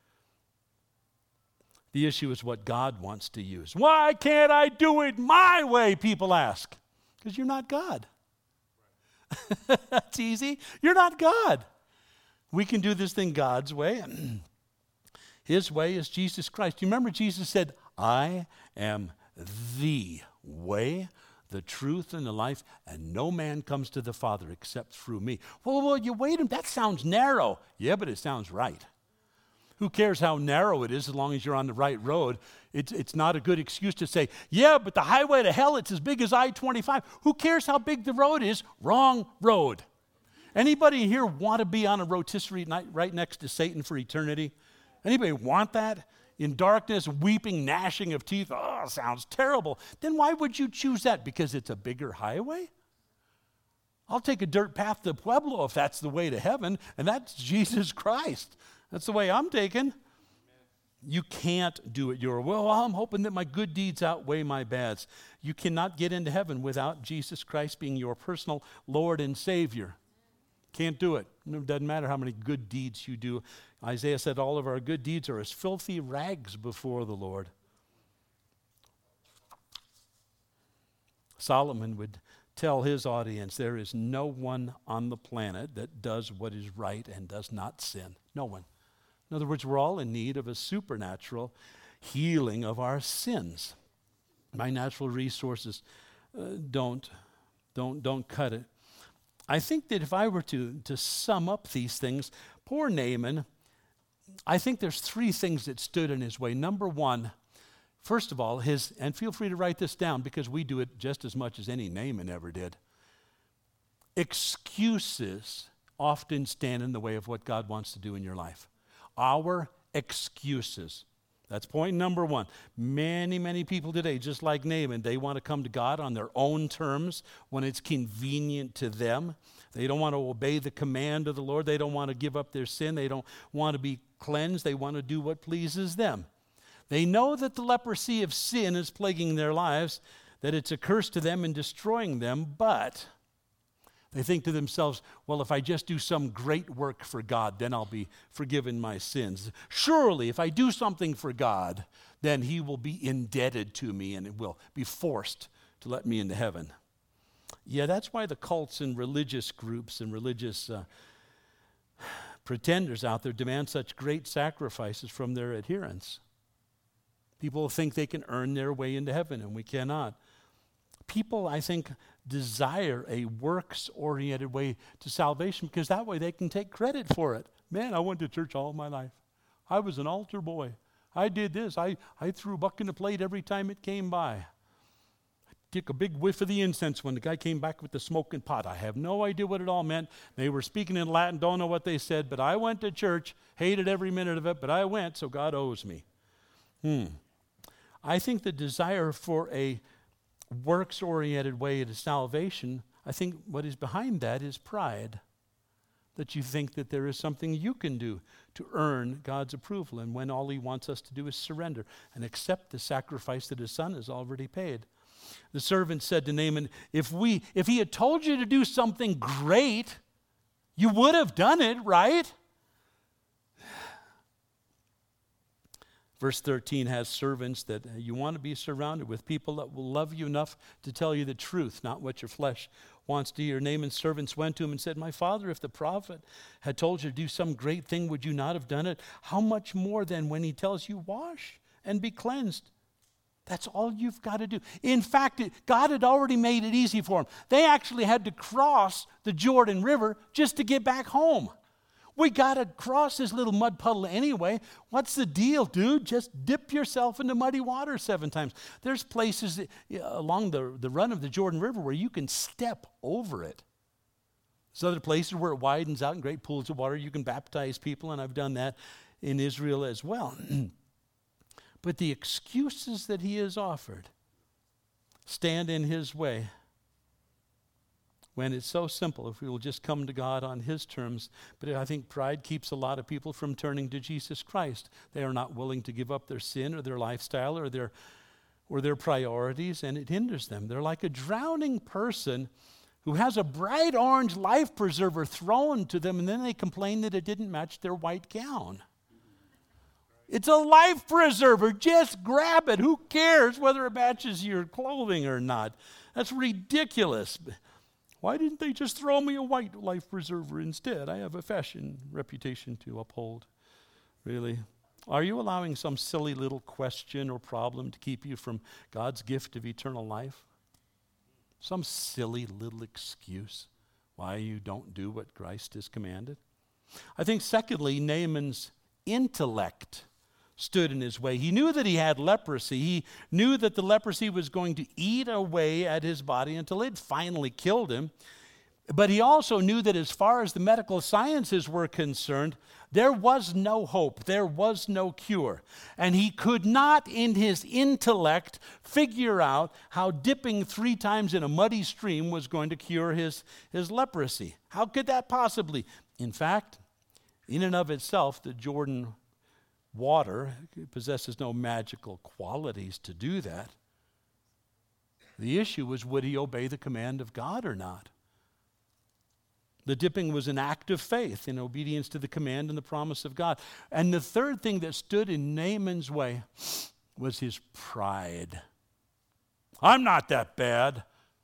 The issue is what God wants to use. Why can't I do it my way, people ask? Because you're not God. That's easy. You're not God. We can do this thing God's way. His way is Jesus Christ. You remember Jesus said, I am the way, the truth, and the life, and no man comes to the Father except through me. Well, you wait a minute, that sounds narrow. Yeah, but it sounds right. Who cares how narrow it is as long as you're on the right road? It's not a good excuse to say, yeah, but the highway to hell, it's as big as I-25. Who cares how big the road is? Wrong road. Anybody here want to be on a rotisserie right next to Satan for eternity? Anybody want that? In darkness, weeping, gnashing of teeth. Oh, sounds terrible. Then why would you choose that? Because it's a bigger highway? I'll take a dirt path to Pueblo if that's the way to heaven, and that's Jesus Christ. That's the way I'm taking. You can't do it your way. Well, I'm hoping that my good deeds outweigh my bads. You cannot get into heaven without Jesus Christ being your personal Lord and Savior. Can't do it. It doesn't matter how many good deeds you do. Isaiah said all of our good deeds are as filthy rags before the Lord. Solomon would tell his audience, there is no one on the planet that does what is right and does not sin. No one. In other words, we're all in need of a supernatural healing of our sins. My natural resources don't cut it. I think that if I were to sum up these things, poor Naaman, I think there's three things that stood in his way. Number one, First of all, and feel free to write this down because we do it just as much as any Naaman ever did. Excuses often stand in the way of what God wants to do in your life. Our excuses. That's point number one. Many, many people today, just like Naaman, they want to come to God on their own terms when it's convenient to them. They don't want to obey the command of the Lord. They don't want to give up their sin. They don't want to be cleansed. They want to do what pleases them. They know that the leprosy of sin is plaguing their lives, that it's a curse to them and destroying them, but they think to themselves, well, if I just do some great work for God, then I'll be forgiven my sins. Surely, if I do something for God, then he will be indebted to me and it will be forced to let me into heaven. Yeah, that's why the cults and religious groups and religious pretenders out there demand such great sacrifices from their adherents. People think they can earn their way into heaven, and we cannot. People, I think, desire a works-oriented way to salvation because that way they can take credit for it. Man, I went to church all my life. I was an altar boy. I did this. I threw a buck in the plate every time it came by. I took a big whiff of the incense when the guy came back with the smoking pot. I have no idea what it all meant. They were speaking in Latin, don't know what they said, but I went to church, hated every minute of it, but I went, so God owes me. I think the desire for a works-oriented way to salvation, I think what is behind that is pride. That you think that there is something you can do to earn God's approval, and when all he wants us to do is surrender and accept the sacrifice that his son has already paid. The servant said to Naaman, if he had told you to do something great, you would have done it, right? Verse 13 has servants that you want to be surrounded with people that will love you enough to tell you the truth, not what your flesh wants to hear. Naaman's servants went to him and said, my father, if the prophet had told you to do some great thing, would you not have done it? How much more then when he tells you, wash and be cleansed? That's all you've got to do. In fact, God had already made it easy for them. They actually had to cross the Jordan River just to get back home. We got to cross this little mud puddle anyway. What's the deal, dude? Just dip yourself into muddy water 7 times. There's places along the run of the Jordan River where you can step over it. There's other places where it widens out in great pools of water. You can baptize people, and I've done that in Israel as well. But the excuses that he has offered stand in his way. When it's so simple, if we will just come to God on his terms. But I think pride keeps a lot of people from turning to Jesus Christ. They are not willing to give up their sin or their lifestyle or their priorities, and it hinders them. They're like a drowning person who has a bright orange life preserver thrown to them, and then they complain that it didn't match their white gown. It's a life preserver. Just grab it. Who cares whether it matches your clothing or not? That's ridiculous. Why didn't they just throw me a white life preserver instead? I have a fashion reputation to uphold. Really? Are you allowing some silly little question or problem to keep you from God's gift of eternal life? Some silly little excuse why you don't do what Christ has commanded? I think secondly, Naaman's intellect stood in his way. He knew that he had leprosy. He knew that the leprosy was going to eat away at his body until it finally killed him. But he also knew that as far as the medical sciences were concerned, there was no hope. There was no cure. And he could not, in his intellect, figure out how dipping 3 times in a muddy stream was going to cure his leprosy. How could that possibly? In fact, in and of itself, the Jordan water possesses no magical qualities to do that. The issue was, would he obey the command of God or not? The dipping was an act of faith in obedience to the command and the promise of God. And the third thing that stood in Naaman's way was his pride. I'm not that bad.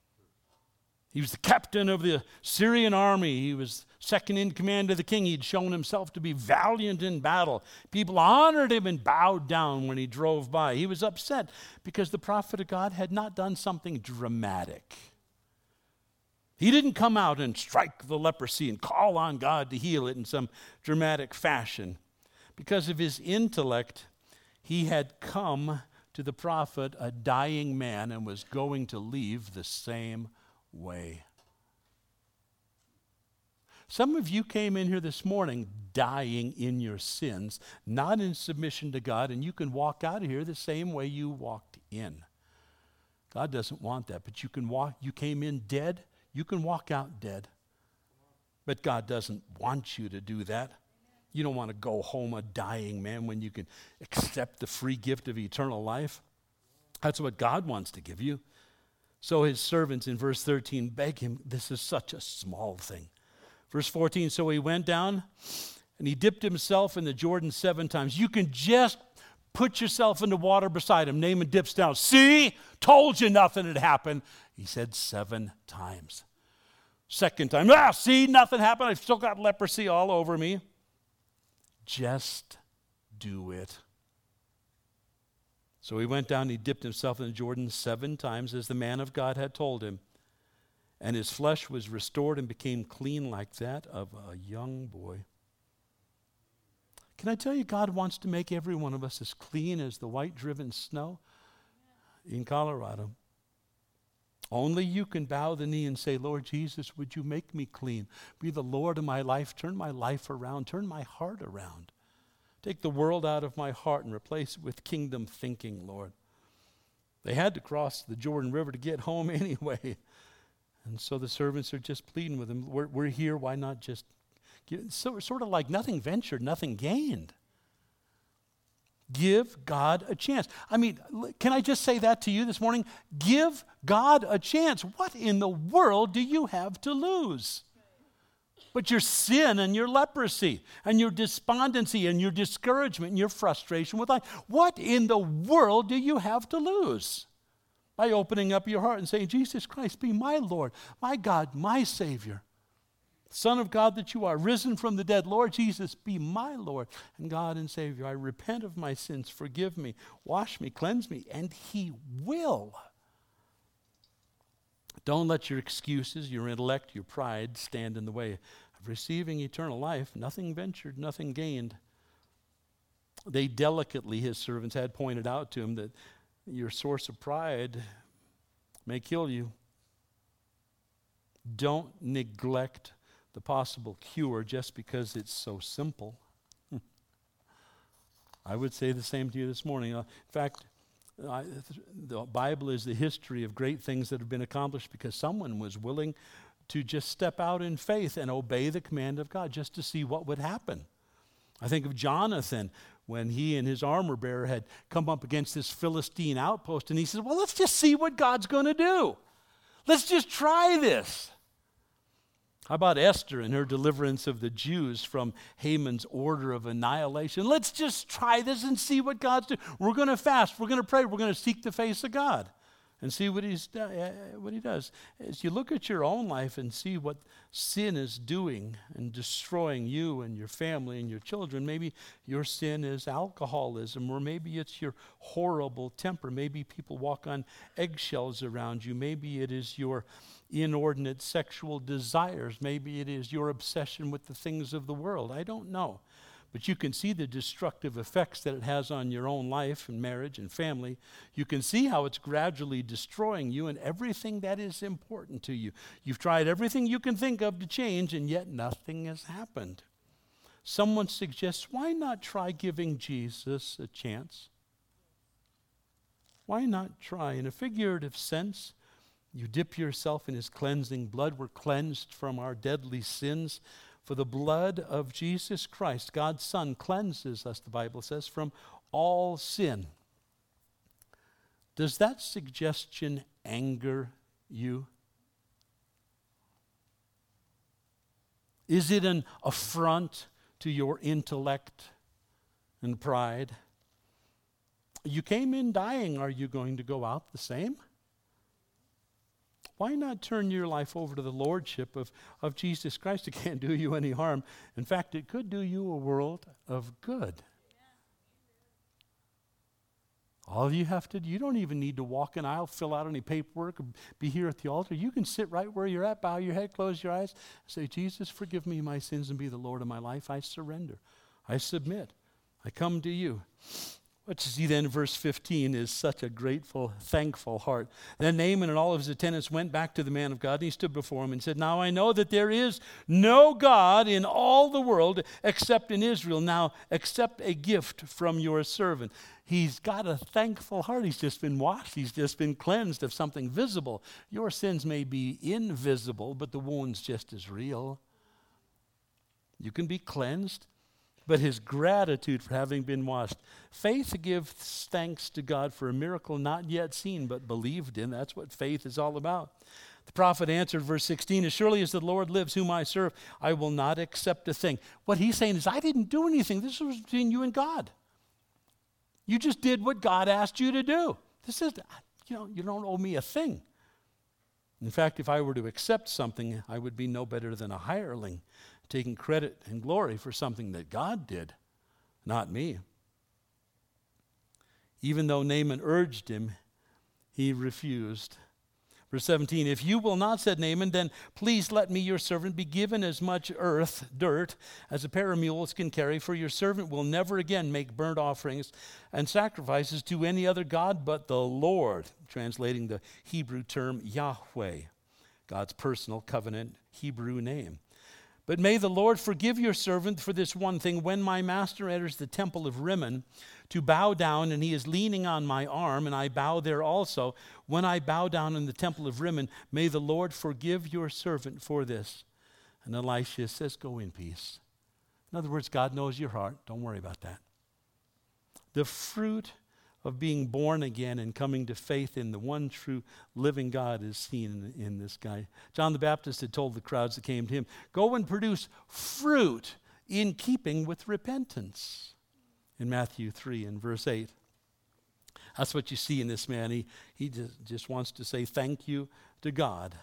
He was the captain of the Syrian army. He was second in command of the king. He'd shown himself to be valiant in battle. People honored him and bowed down when he drove by. He was upset because the prophet of God had not done something dramatic. He didn't come out and strike the leprosy and call on God to heal it in some dramatic fashion. Because of his intellect, he had come to the prophet, a dying man, and was going to leave the same way. Some of you came in here this morning dying in your sins, not in submission to God, and you can walk out of here the same way you walked in. God doesn't want that, but you came in dead, you can walk out dead. But God doesn't want you to do that. You don't want to go home a dying man when you can accept the free gift of eternal life. That's what God wants to give you. So his servants in verse 13 beg him, this is such a small thing. Verse 14, so he went down and he dipped himself in the Jordan 7 times. You can just put yourself in the water beside him. Naaman dips down. See? Told you nothing had happened. He said 7 times. Second time, see, nothing happened. I've still got leprosy all over me. Just do it. So he went down and he dipped himself in the Jordan 7 times as the man of God had told him. And his flesh was restored and became clean like that of a young boy. Can I tell you, God wants to make every one of us as clean as the white-driven snow in Colorado. Only you can bow the knee and say, Lord Jesus, would you make me clean? Be the Lord of my life. Turn my life around. Turn my heart around. Take the world out of my heart and replace it with kingdom thinking, Lord. They had to cross the Jordan River to get home anyway. And so the servants are just pleading with him. We're here. Why not just give? So sort of like nothing ventured, nothing gained. Give God a chance. I mean, can I just say that to you this morning? Give God a chance. What in the world do you have to lose? But your sin and your leprosy and your despondency and your discouragement and your frustration with life. What in the world do you have to lose? By opening up your heart and saying, Jesus Christ, be my Lord, my God, my Savior. Son of God that you are, risen from the dead. Lord Jesus, be my Lord and God and Savior. I repent of my sins. Forgive me, wash me, cleanse me, and He will. Don't let your excuses, your intellect, your pride stand in the way of receiving eternal life. Nothing ventured, nothing gained. They delicately, his servants had pointed out to him that your source of pride may kill you. Don't neglect the possible cure just because it's so simple. I would say the same to you this morning. In fact, the Bible is the history of great things that have been accomplished because someone was willing to just step out in faith and obey the command of God just to see what would happen. I think of Jonathan when he and his armor bearer had come up against this Philistine outpost, and he said, well, let's just see what God's going to do. Let's just try this. How about Esther and her deliverance of the Jews from Haman's order of annihilation? Let's just try this and see what God's doing. We're going to fast. We're going to pray. We're going to seek the face of God and see what He does. As you look at your own life and see what sin is doing and destroying you and your family and your children, maybe your sin is alcoholism, or maybe it's your horrible temper. Maybe people walk on eggshells around you. Maybe it is your inordinate sexual desires. Maybe it is your obsession with the things of the world. I don't know. But you can see the destructive effects that it has on your own life and marriage and family. You can see how it's gradually destroying you and everything that is important to you. You've tried everything you can think of to change, and yet nothing has happened. Someone suggests, why not try giving Jesus a chance? Why not try? In a figurative sense, you dip yourself in His cleansing blood. We're cleansed from our deadly sins. For the blood of Jesus Christ, God's Son, cleanses us, the Bible says, from all sin. Does that suggestion anger you? Is it an affront to your intellect and pride? You came in dying. Are you going to go out the same? Why not turn your life over to the Lordship of Jesus Christ? It can't do you any harm. In fact, it could do you a world of good. All you have to do, you don't even need to walk an aisle, fill out any paperwork, or be here at the altar. You can sit right where you're at, bow your head, close your eyes, say, Jesus, forgive me my sins and be the Lord of my life. I surrender. I submit. I come to you. What you see then in verse 15 is such a grateful, thankful heart. Then Naaman and all of his attendants went back to the man of God, and he stood before him and said, "Now I know that there is no God in all the world except in Israel. Now accept a gift from your servant." He's got a thankful heart. He's just been washed. He's just been cleansed of something visible. Your sins may be invisible, but the wound's just as real. You can be cleansed. But his gratitude for having been washed. Faith gives thanks to God for a miracle not yet seen but believed in. That's what faith is all about. The prophet answered, verse 16, "As surely as the Lord lives, whom I serve, I will not accept a thing." What he's saying is, I didn't do anything. This was between you and God. You just did what God asked you to do. This is, you don't owe me a thing. In fact, if I were to accept something, I would be no better than a hireling, taking credit and glory for something that God did, not me. Even though Naaman urged him, he refused. Verse 17, "If you will not," said Naaman, "then please let me, your servant, be given as much dirt, as a pair of mules can carry, for your servant will never again make burnt offerings and sacrifices to any other god but the Lord," translating the Hebrew term Yahweh, God's personal covenant Hebrew name. "But may the Lord forgive your servant for this one thing. When my master enters the temple of Rimmon to bow down, and he is leaning on my arm, and I bow there also, when I bow down in the temple of Rimmon, may the Lord forgive your servant for this." And Elisha says, "Go in peace." In other words, God knows your heart. Don't worry about that. The fruit of being born again and coming to faith in the one true living God is seen in this guy. John the Baptist had told the crowds that came to him, "Go and produce fruit in keeping with repentance," in Matthew 3 and verse 8. That's what you see in this man. He just wants to say thank you to God.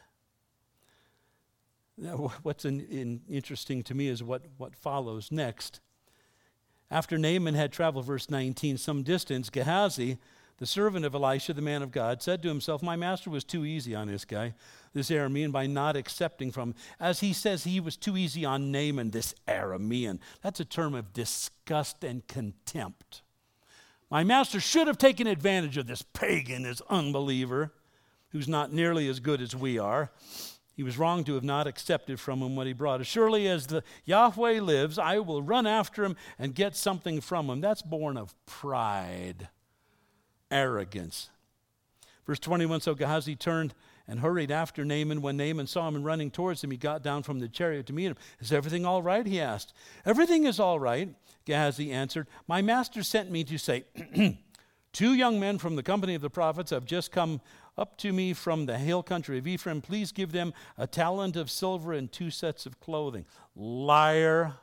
Now, what's interesting to me is what follows next. After Naaman had traveled, verse 19, some distance, Gehazi, the servant of Elisha, the man of God, said to himself, "My master was too easy on this guy, this Aramean, by not accepting from him." As he says, he was too easy on Naaman, this Aramean. That's a term of disgust and contempt. My master should have taken advantage of this pagan, this unbeliever, who's not nearly as good as we are. He was wrong to have not accepted from him what he brought. "As surely as the Yahweh lives, I will run after him and get something from him." That's born of pride, arrogance. Verse 21, "So Gehazi turned and hurried after Naaman. When Naaman saw him and running towards him, he got down from the chariot to meet him. 'Is everything all right?' he asked. 'Everything is all right,' Gehazi answered. 'My master sent me to say, 2 young men from the company of the prophets have just come up to me from the hill country of Ephraim. Please give them a talent of silver and 2 sets of clothing.'" Liar.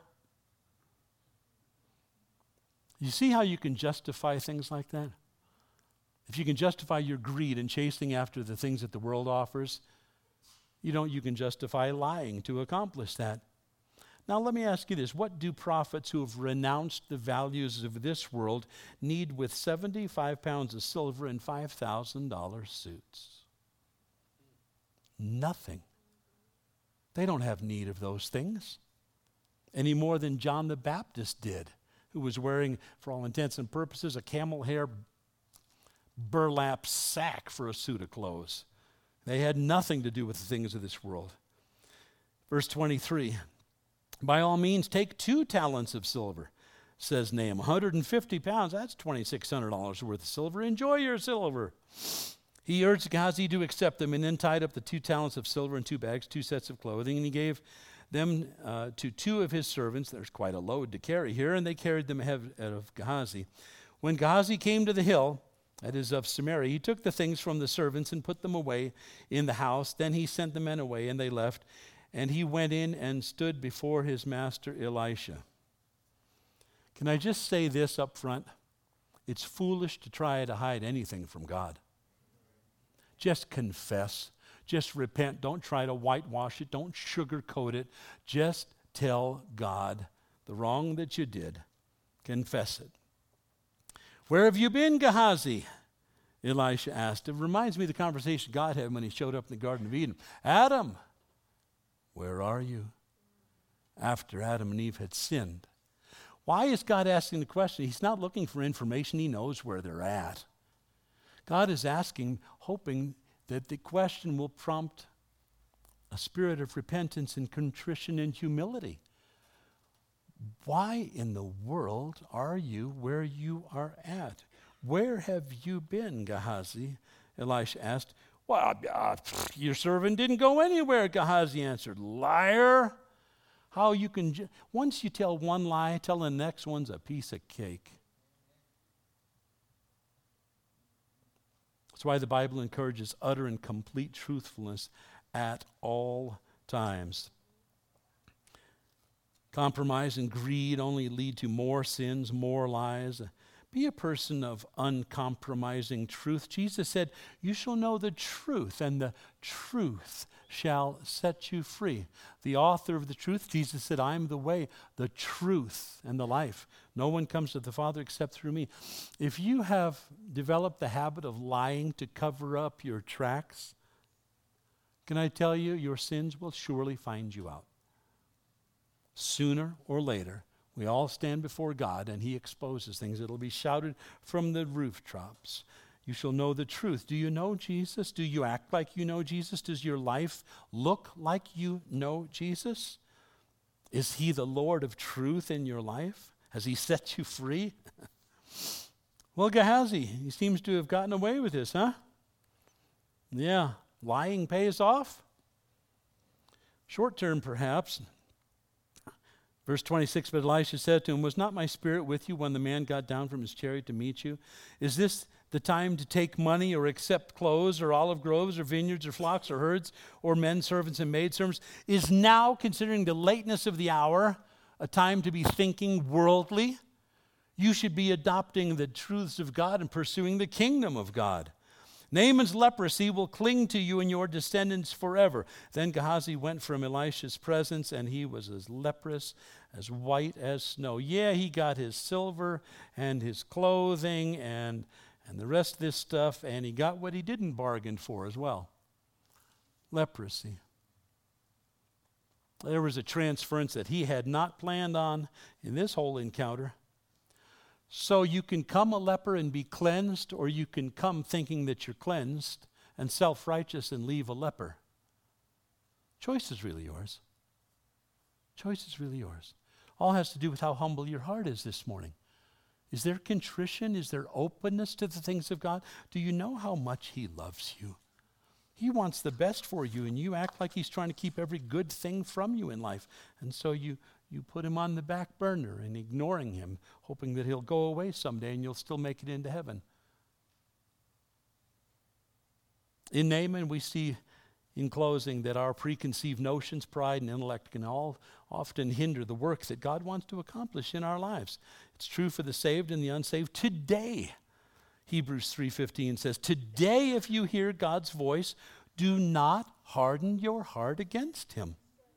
You see how you can justify things like that? If you can justify your greed and chasing after the things that the world offers, you can justify lying to accomplish that. Now let me ask you this. What do prophets who have renounced the values of this world need with 75 pounds of silver and $5,000 suits? Nothing. They don't have need of those things any more than John the Baptist did, who was wearing, for all intents and purposes, a camel hair burlap sack for a suit of clothes. They had nothing to do with the things of this world. Verse 23, "By all means, take 2 talents of silver," says Naaman. 150 pounds, that's $2,600 worth of silver. Enjoy your silver. He urged Gehazi to accept them, and then tied up the 2 talents of silver in 2 bags, 2 sets of clothing, and he gave them to 2 of his servants. There's quite a load to carry here, and they carried them ahead of Gehazi. When Gehazi came to the hill, that is of Samaria, he took the things from the servants and put them away in the house. Then he sent the men away, and they left. And he went in and stood before his master Elisha. Can I just say this up front? It's foolish to try to hide anything from God. Just confess. Just repent. Don't try to whitewash it. Don't sugarcoat it. Just tell God the wrong that you did. Confess it. "Where have you been, Gehazi?" Elisha asked. It reminds me of the conversation God had when he showed up in the Garden of Eden. "Adam, where are you?" After Adam and Eve had sinned. Why is God asking the question? He's not looking for information. He knows where they're at. God is asking, hoping that the question will prompt a spirit of repentance and contrition and humility. Why in the world are you where you are at? Where have you been, Gehazi? Elisha asked. Well, your servant didn't go anywhere, Gehazi answered. Liar! How you can, once you tell one lie, tell the next one's a piece of cake. That's why the Bible encourages utter and complete truthfulness at all times. Compromise and greed only lead to more sins, more lies. Be a person of uncompromising truth. Jesus said, you shall know the truth, and the truth shall set you free. The author of the truth, Jesus said, I am the way, the truth, and the life. No one comes to the Father except through me. If you have developed the habit of lying to cover up your tracks, can I tell you, your sins will surely find you out. Sooner or later, we all stand before God, and he exposes things. It'll be shouted from the rooftops. You shall know the truth. Do you know Jesus? Do you act like you know Jesus? Does your life look like you know Jesus? Is he the Lord of truth in your life? Has he set you free? Well, Gehazi, he seems to have gotten away with this, huh? Yeah, lying pays off. Short term, perhaps. Verse 26, but Elisha said to him, was not my spirit with you when the man got down from his chariot to meet you? Is this the time to take money or accept clothes or olive groves or vineyards or flocks or herds or men servants and maidservants? Is now, considering the lateness of the hour, a time to be thinking worldly? You should be adopting the truths of God and pursuing the kingdom of God. Naaman's leprosy will cling to you and your descendants forever. Then Gehazi went from Elisha's presence, and he was as leprous, as white as snow. Yeah, he got his silver and his clothing and the rest of this stuff, and he got what he didn't bargain for as well. Leprosy. There was a transference that he had not planned on in this whole encounter. So you can come a leper and be cleansed, or you can come thinking that you're cleansed and self-righteous and leave a leper. Choice is really yours. Choice is really yours. All has to do with how humble your heart is this morning. Is there contrition? Is there openness to the things of God? Do you know how much he loves you? He wants the best for you, and you act like he's trying to keep every good thing from you in life. And so you put him on the back burner and ignoring him, hoping that he'll go away someday and you'll still make it into heaven. In Naaman, we see, in closing, that our preconceived notions, pride, and intellect can all often hinder the work that God wants to accomplish in our lives. It's true for the saved and the unsaved today. Hebrews 3:15 says, today if you hear God's voice, do not harden your heart against him.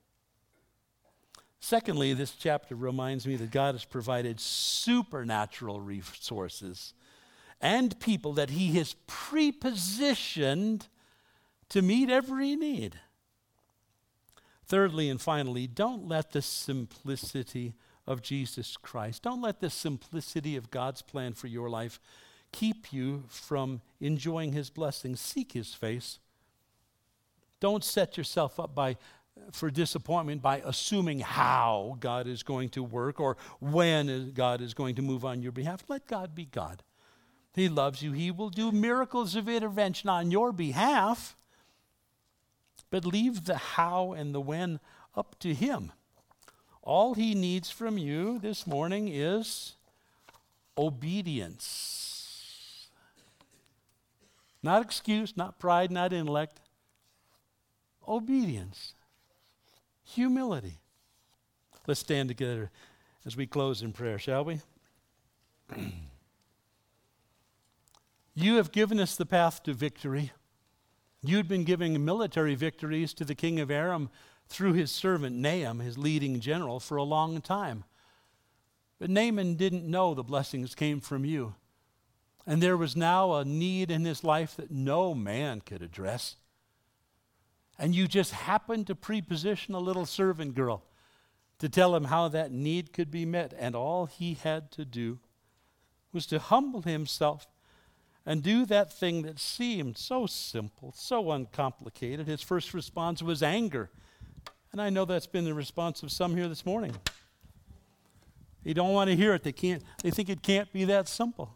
Secondly, this chapter reminds me that God has provided supernatural resources and people that he has prepositioned to meet every need. Thirdly and finally, don't let the simplicity of Jesus Christ, don't let the simplicity of God's plan for your life keep you from enjoying his blessings. Seek his face. Don't set yourself up for disappointment by assuming how God is going to work or when God is going to move on your behalf. Let God be God. He loves you. He will do miracles of intervention on your behalf. But leave the how and the when up to him. All he needs from you this morning is obedience. Not excuse, not pride, not intellect. Obedience. Humility. Let's stand together as we close in prayer, shall we? You have given us the path to victory. You'd been giving military victories to the king of Aram through his servant Naaman, his leading general, for a long time. But Naaman didn't know the blessings came from you. And there was now a need in his life that no man could address. And you just happened to preposition a little servant girl to tell him how that need could be met. And all he had to do was to humble himself and do that thing that seemed so simple, so uncomplicated. His first response was anger. And I know that's been the response of some here this morning. They don't want to hear it. They think it can't be that simple.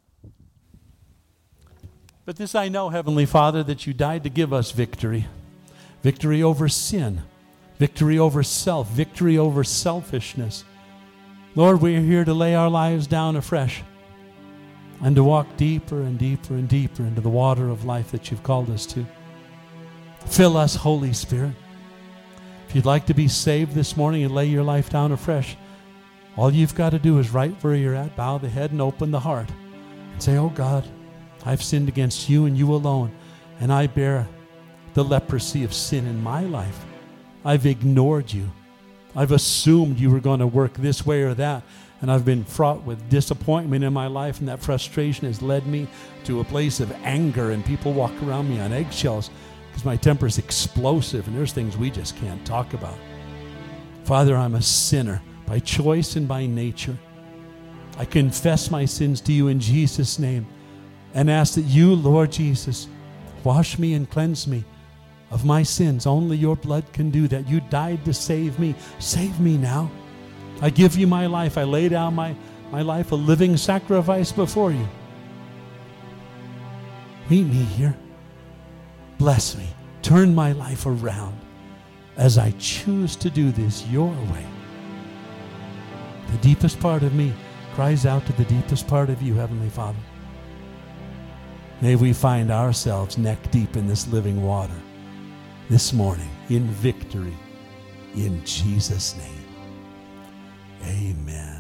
But this I know, Heavenly Father, that you died to give us victory. Victory over sin. Victory over self. Victory over selfishness. Lord, we are here to lay our lives down afresh and to walk deeper and deeper and deeper into the water of life that you've called us to. Fill us, Holy Spirit. If you'd like to be saved this morning and lay your life down afresh, all you've got to do is right where you're at, bow the head and open the heart and say, oh God, I've sinned against you and you alone, and I bear the leprosy of sin in my life. I've ignored you. I've assumed you were going to work this way or that, and I've been fraught with disappointment in my life, and that frustration has led me to a place of anger, and people walk around me on eggshells because my temper is explosive, and there's things we just can't talk about. Father, I'm a sinner by choice and by nature. I confess my sins to you in Jesus' name and ask that you, Lord Jesus, wash me and cleanse me of my sins. Only your blood can do that. You died to save me. Save me now. I give you my life. I lay down my life, a living sacrifice before you. Meet me here. Bless me. Turn my life around as I choose to do this your way. The deepest part of me cries out to the deepest part of you, Heavenly Father. May we find ourselves neck deep in this living water this morning in victory, in Jesus' name. Amen.